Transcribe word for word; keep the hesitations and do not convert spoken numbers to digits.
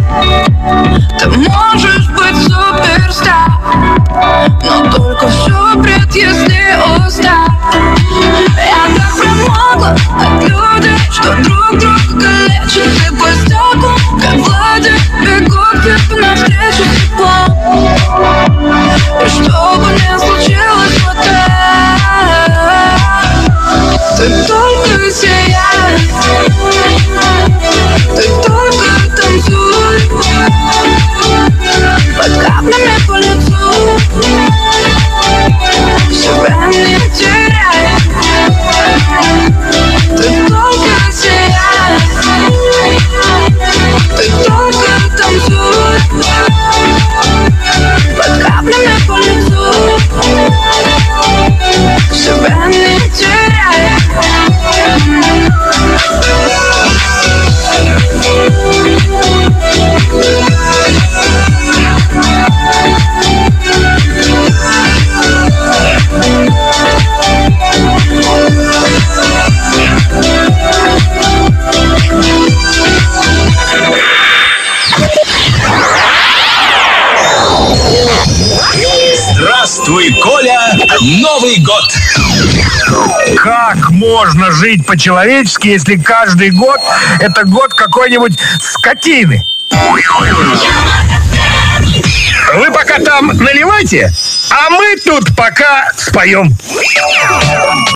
Ты можешь быть суперстар, но только все пред, если устал. Я так промокла от людей, что друг друга калечат. И по стеклам, как Владик, бегут где-то навстречу теплом. И что бы ни случилось в ответ, ты только сияй, ты только танцуй под каплями по лицу. Себя не теряй, ты только сияй, ты только танцуй под каплями по лицу. Себя не теряй. Здравствуй, Коля! Новый год! Как можно жить по-человечески, если каждый год это год какой-нибудь скотины? Вы пока там наливайте, а мы тут пока споем.